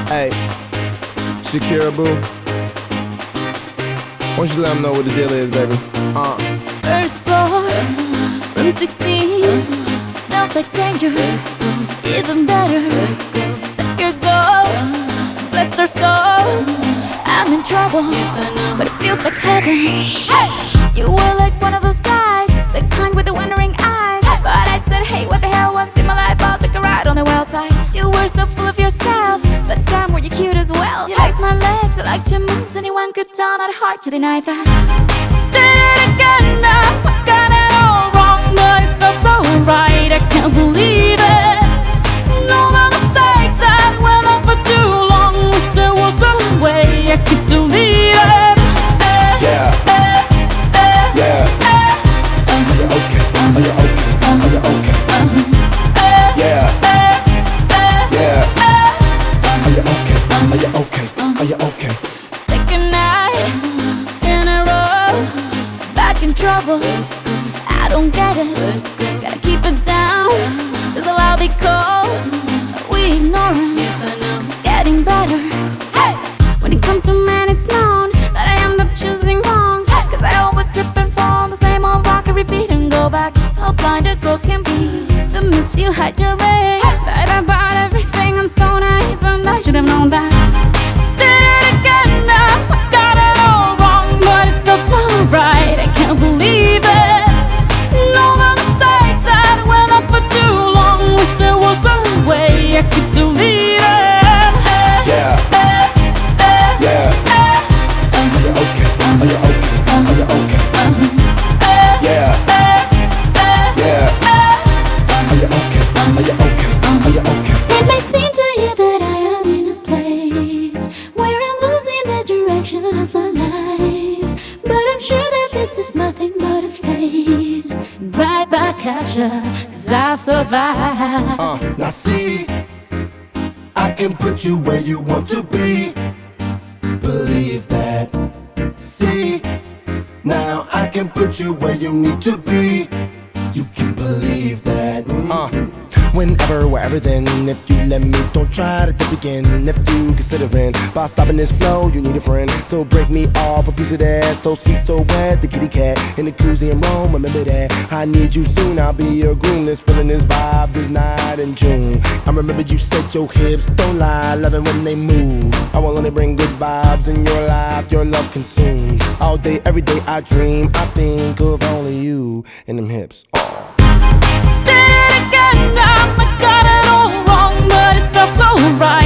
Hey, Shakira boo, why don't you let them know what the deal is, baby? First floor, room 16. Smells like danger, even better. Second goal, bless our souls. I'm in trouble, but it feels like heaven. Hey! You were like one of those guys, the kind with the wondering eyes. But I said, hey, what the hell, once in my life I'll take a ride on the wild side. You were so full of yourself, but damn, were you cute as well. You liked my legs, you liked your moves. Anyone could tell, not hard to deny that. Did it again now, I got it all wrong, but it felt so right, I can't believe it. All the mistakes that went on for too long, wish there was a way I could delete it. Yeah. Yeah. Are you okay? Are you okay? Are you okay? Yeah. Yeah. Are you okay? Are you okay? Are you okay? Second night in a row, back in trouble. I don't get it. Gotta keep it down, 'cause I'll be cold. We ignore him. It's getting better. Hey! When it comes to men, it's known that I end up choosing wrong, 'cause I always trip and fall the same old rock and repeat and go back. How blind a girl can be to miss you, hide your ring. Fight about everything, I'm so naive and I should have known that. Did it again now, I got it all wrong, but it felt so right, I can't believe it. All the mistakes that went on for too long, wish there was a way I could delete it. Yeah. Yeah. Are you okay? Are you okay? Are you okay? Yeah. Yeah. Are you okay? Are you okay? Are you okay? It may seem to you that I am in a place where I'm losing the direction of my life, but I'm sure that this is nothing but a phase. Right back at you, 'cause I'll survive. Now see, I can put you where you want to be. Believe that. See, now I can put you where you need to be. You can believe that. Whenever, wherever, then if you let me, don't try to dip again. If you considering by stopping this flow, you need a friend. So break me off a piece of that, so sweet, so wet. The kitty cat in the koozie in Rome. Remember that I need you soon. I'll be your groom. This feeling, this vibe, this night in June. I remember you said your hips don't lie, loving when they move. I will only bring good vibes in your life. Your love consumes all day, every day. I dream, I think of only you and them hips. Did it again now, I got it all wrong, but it felt so right.